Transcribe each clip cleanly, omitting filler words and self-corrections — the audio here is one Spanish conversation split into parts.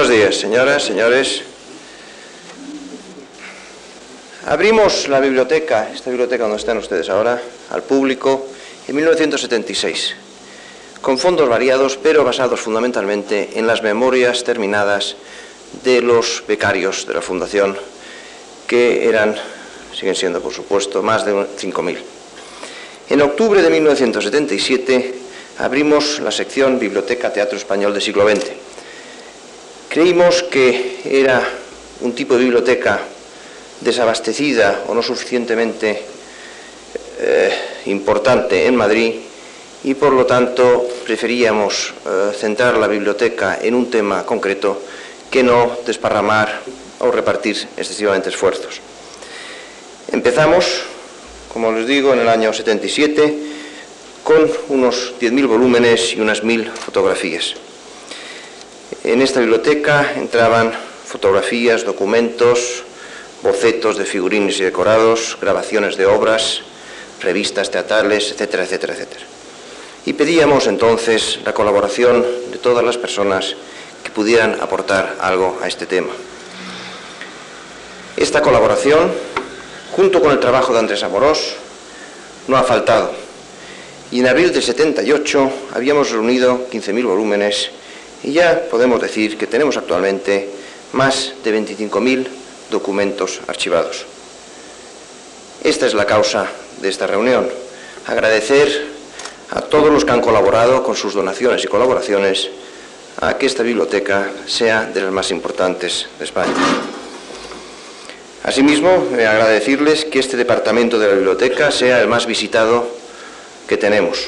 Buenos días, señoras, señores. Abrimos la biblioteca, esta biblioteca donde están ustedes ahora, al público en 1976, con fondos variados, pero basados fundamentalmente en las memorias terminadas de los becarios de la Fundación, que siguen siendo, por supuesto, más de 5.000. En octubre de 1977 abrimos la sección Biblioteca Teatro Español del siglo XX. Creímos que era un tipo de biblioteca desabastecida o no suficientemente importante en Madrid y por lo tanto preferíamos centrar la biblioteca en un tema concreto que no desparramar o repartir excesivamente esfuerzos. Empezamos, como les digo, en el año 77 con unos 10.000 volúmenes y unas 1.000 fotografías. En esta biblioteca entraban fotografías, documentos, bocetos de figurines y decorados, grabaciones de obras, revistas teatrales, etcétera, etcétera, etcétera. Y pedíamos entonces la colaboración de todas las personas que pudieran aportar algo a este tema. Esta colaboración, junto con el trabajo de Andrés Amorós, no ha faltado. Y en abril de 78 habíamos reunido 15.000 volúmenes y ya podemos decir que tenemos actualmente más de 25.000 documentos archivados. Esta es la causa de esta reunión. Agradecer a todos los que han colaborado con sus donaciones y colaboraciones a que esta biblioteca sea de las más importantes de España. Asimismo, agradecerles que este departamento de la biblioteca sea el más visitado que tenemos.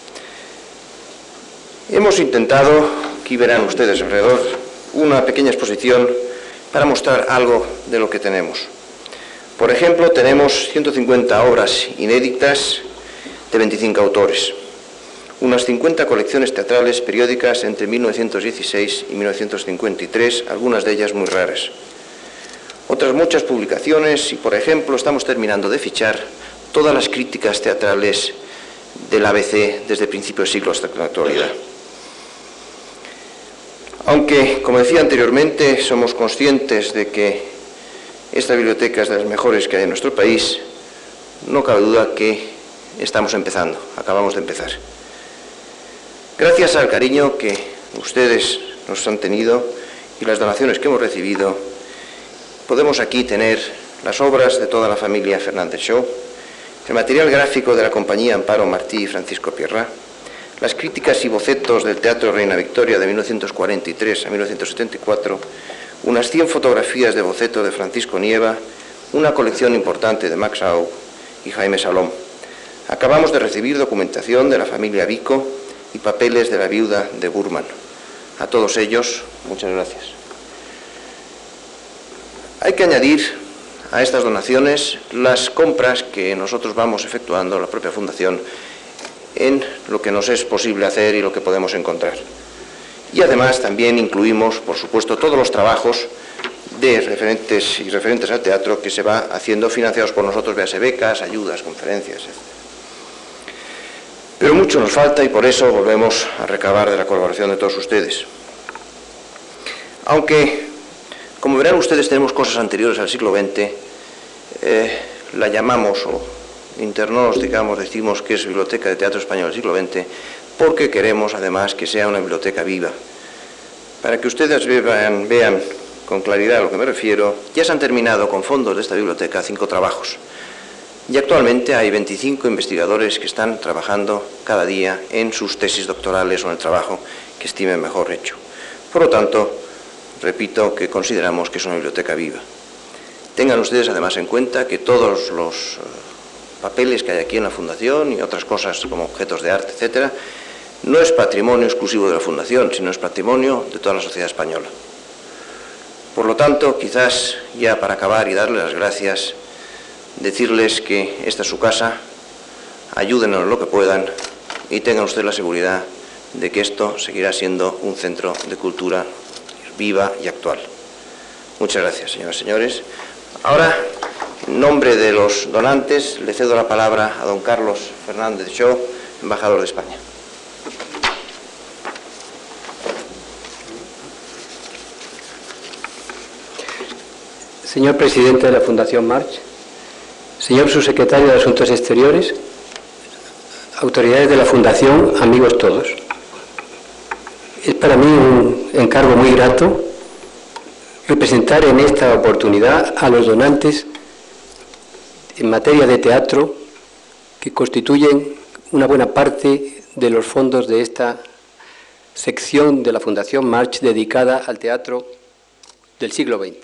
Hemos intentado, aquí verán ustedes alrededor, una pequeña exposición para mostrar algo de lo que tenemos. Por ejemplo, tenemos 150 obras inéditas de 25 autores, unas 50 colecciones teatrales periódicas entre 1916 y 1953, algunas de ellas muy raras. Otras muchas publicaciones y, por ejemplo, estamos terminando de fichar todas las críticas teatrales del ABC desde principios de siglo hasta la actualidad. Aunque, como decía anteriormente, somos conscientes de que esta biblioteca es de las mejores que hay en nuestro país, no cabe duda que estamos empezando, acabamos de empezar. Gracias al cariño que ustedes nos han tenido y las donaciones que hemos recibido, podemos aquí tener las obras de toda la familia Fernández Shaw, el material gráfico de la compañía Amparo Martí y Francisco Pierrá, las críticas y bocetos del Teatro Reina Victoria de 1943 a 1974, unas 100 fotografías de boceto de Francisco Nieva, una colección importante de Max Aub y Jaime Salom. Acabamos de recibir documentación de la familia Vico y papeles de la viuda de Burman. A todos ellos, muchas gracias. Hay que añadir a estas donaciones las compras que nosotros vamos efectuando, la propia Fundación, en lo que nos es posible hacer y lo que podemos encontrar. Y además también incluimos, por supuesto, todos los trabajos de referentes al teatro que se va haciendo, financiados por nosotros, véase becas, ayudas, conferencias, etc. Pero mucho nos falta y por eso volvemos a recabar de la colaboración de todos ustedes. Aunque, como verán ustedes, tenemos cosas anteriores al siglo XX, la llamamos o internos, decimos que es Biblioteca de Teatro Español del siglo XX, porque queremos además que sea una biblioteca viva. Para que ustedes vean con claridad a lo que me refiero, ya se han terminado con fondos de esta biblioteca 5 trabajos. Y actualmente hay 25 investigadores que están trabajando cada día en sus tesis doctorales o en el trabajo que estimen mejor hecho. Por lo tanto, repito que consideramos que es una biblioteca viva. Tengan ustedes además en cuenta que todos los papeles que hay aquí en la Fundación y otras cosas como objetos de arte, etcétera, no es patrimonio exclusivo de la Fundación, sino es patrimonio de toda la sociedad española. Por lo tanto, quizás ya para acabar y darles las gracias, decirles que esta es su casa, ayúdenos en lo que puedan y tengan ustedes la seguridad de que esto seguirá siendo un centro de cultura viva y actual. Muchas gracias, señoras y señores. Ahora, en nombre de los donantes, le cedo la palabra a don Carlos Fernández Shaw, embajador de España. Señor presidente de la Fundación March, señor subsecretario de Asuntos Exteriores, autoridades de la Fundación, amigos todos. Es para mí un encargo muy grato representar en esta oportunidad a los donantes en materia de teatro que constituyen una buena parte de los fondos de esta sección de la Fundación March dedicada al teatro del siglo XX.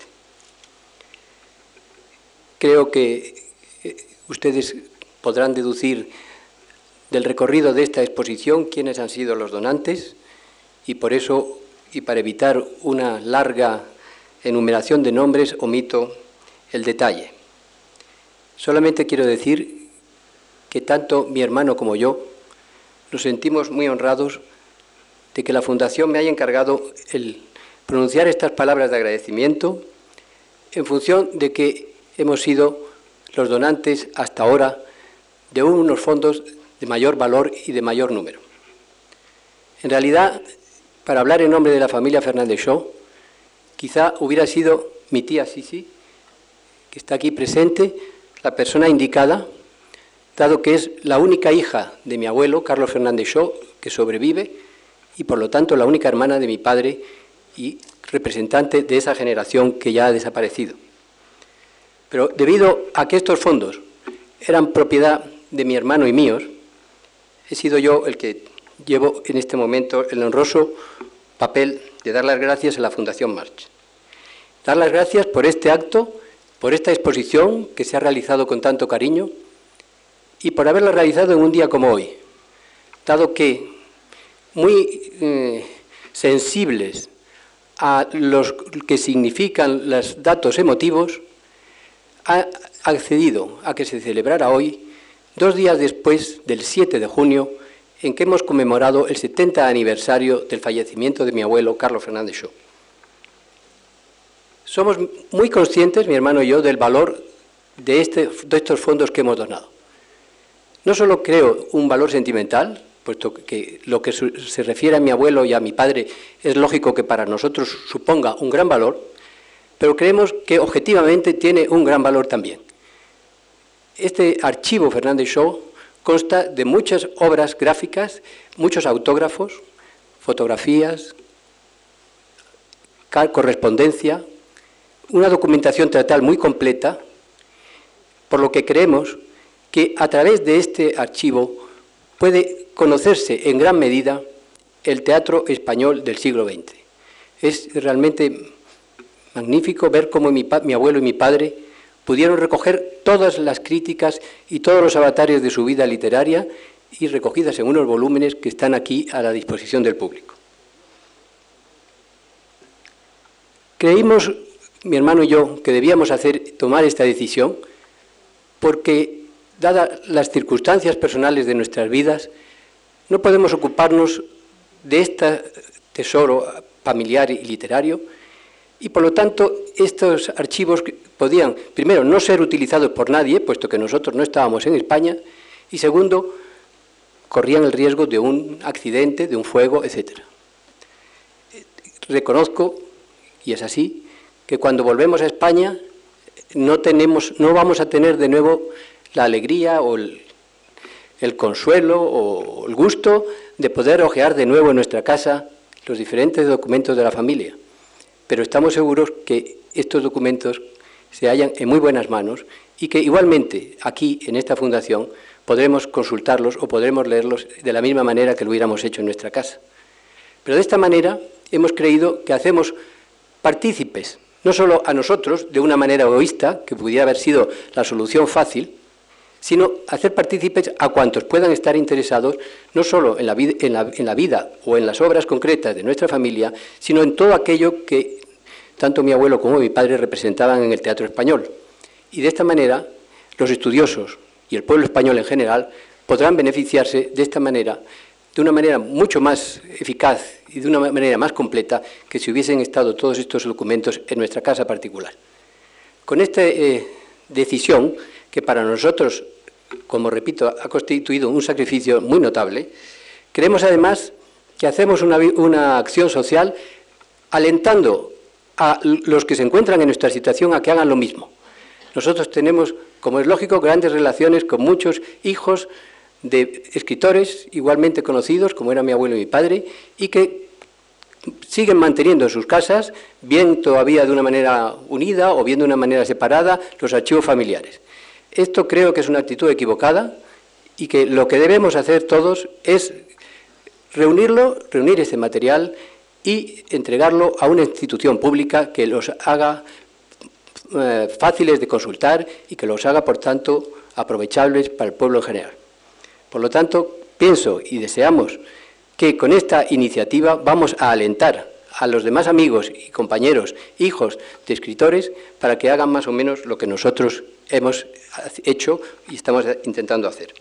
Creo que ustedes podrán deducir del recorrido de esta exposición quiénes han sido los donantes y por eso, y para evitar una larga enumeración de nombres, omito el detalle. Solamente quiero decir que tanto mi hermano como yo nos sentimos muy honrados de que la Fundación me haya encargado el pronunciar estas palabras de agradecimiento en función de que hemos sido los donantes hasta ahora de unos fondos de mayor valor y de mayor número. En realidad, para hablar en nombre de la familia Fernández Shaw, quizá hubiera sido mi tía Sisi, que está aquí presente, la persona indicada, dado que es la única hija de mi abuelo, Carlos Fernández Shaw, que sobrevive, y por lo tanto la única hermana de mi padre y representante de esa generación que ya ha desaparecido. Pero debido a que estos fondos eran propiedad de mi hermano y míos, he sido yo el que llevo en este momento el honroso papel de dar las gracias a la Fundación March. Dar las gracias por este acto, por esta exposición que se ha realizado con tanto cariño y por haberla realizado en un día como hoy, dado que muy sensibles a los que significan los datos emotivos, ha accedido a que se celebrara hoy, 2 días después del 7 de junio, en que hemos conmemorado el 70 aniversario del fallecimiento de mi abuelo, Carlos Fernández Shaw. Somos muy conscientes, mi hermano y yo, del valor de estos fondos que hemos donado. No solo creo un valor sentimental, puesto que lo que se refiere a mi abuelo y a mi padre es lógico que para nosotros suponga un gran valor, pero creemos que objetivamente tiene un gran valor también. Este archivo Fernández Shaw consta de muchas obras gráficas, muchos autógrafos, fotografías, correspondencia, una documentación teatral muy completa, por lo que creemos que a través de este archivo puede conocerse en gran medida el teatro español del siglo XX. Es realmente magnífico ver cómo mi abuelo y mi padre pudieron recoger todas las críticas y todos los avatares de su vida literaria y recogidas en unos volúmenes que están aquí a la disposición del público. Creímos, mi hermano y yo, que debíamos tomar esta decisión porque, dadas las circunstancias personales de nuestras vidas, no podemos ocuparnos de este tesoro familiar y literario y, por lo tanto, estos archivos podían, primero, no ser utilizados por nadie, puesto que nosotros no estábamos en España, y segundo, corrían el riesgo de un accidente, de un fuego, etc. Reconozco, y es así, que cuando volvemos a España no vamos a tener de nuevo la alegría o el consuelo o el gusto de poder hojear de nuevo en nuestra casa los diferentes documentos de la familia. Pero estamos seguros que estos documentos se hallan en muy buenas manos y que igualmente aquí, en esta fundación, podremos consultarlos o podremos leerlos de la misma manera que lo hubiéramos hecho en nuestra casa. Pero de esta manera hemos creído que hacemos partícipes, no solo a nosotros, de una manera egoísta, que pudiera haber sido la solución fácil, sino hacer partícipes a cuantos puedan estar interesados, no solo en la vida o en las obras concretas de nuestra familia, sino en todo aquello que tanto mi abuelo como mi padre representaban en el teatro español. Y de esta manera, los estudiosos y el pueblo español en general podrán beneficiarse de esta manera, de una manera mucho más eficaz y de una manera más completa que si hubiesen estado todos estos documentos en nuestra casa particular. Con esta decisión, que para nosotros, como repito, ha constituido un sacrificio muy notable, creemos además que hacemos una acción social alentando a los que se encuentran en nuestra situación a que hagan lo mismo. Nosotros tenemos, como es lógico, grandes relaciones con muchos hijos de escritores igualmente conocidos, como era mi abuelo y mi padre, y que siguen manteniendo en sus casas, bien todavía de una manera unida o bien de una manera separada, los archivos familiares. Esto creo que es una actitud equivocada y que lo que debemos hacer todos es reunir este material y entregarlo a una institución pública que los haga fáciles de consultar y que los haga, por tanto, aprovechables para el pueblo en general. Por lo tanto, pienso y deseamos que con esta iniciativa vamos a alentar a los demás amigos y compañeros, hijos de escritores, para que hagan más o menos lo que nosotros hemos hecho y estamos intentando hacer.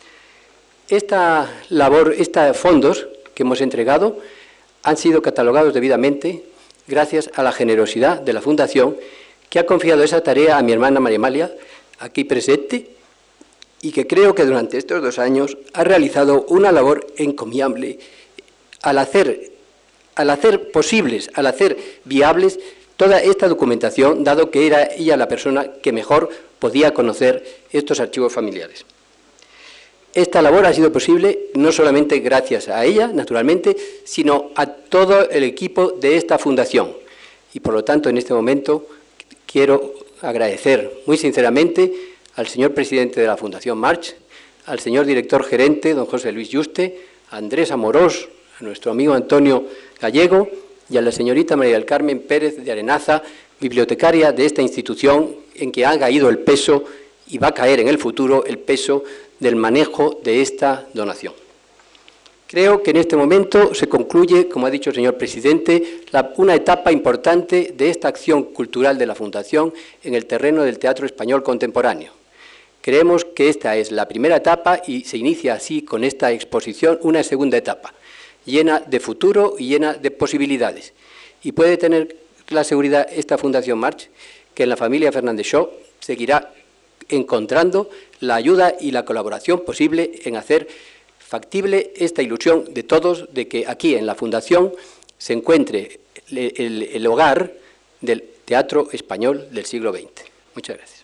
Esta labor, estos fondos que hemos entregado han sido catalogados debidamente gracias a la generosidad de la Fundación, que ha confiado esa tarea a mi hermana María Amalia, aquí presente, y que creo que durante estos 2 años ha realizado una labor encomiable al hacer posibles, al hacer viables toda esta documentación, dado que era ella la persona que mejor podía conocer estos archivos familiares. Esta labor ha sido posible no solamente gracias a ella, naturalmente, sino a todo el equipo de esta fundación. Y por lo tanto, en este momento, quiero agradecer muy sinceramente al señor presidente de la Fundación March, al señor director gerente, don José Luis Yuste, a Andrés Amorós, a nuestro amigo Antonio Gallego y a la señorita María del Carmen Pérez de Arenaza, bibliotecaria de esta institución, en que ha caído el peso y va a caer en el futuro el peso del manejo de esta donación. Creo que en este momento se concluye, como ha dicho el señor presidente, una etapa importante de esta acción cultural de la Fundación en el terreno del teatro español contemporáneo. Creemos que esta es la primera etapa y se inicia así con esta exposición una segunda etapa, llena de futuro y llena de posibilidades. Y puede tener la seguridad esta Fundación March que en la familia Fernández Shaw seguirá encontrando la ayuda y la colaboración posible en hacer factible esta ilusión de todos de que aquí en la Fundación se encuentre el hogar del teatro español del siglo XX. Muchas gracias.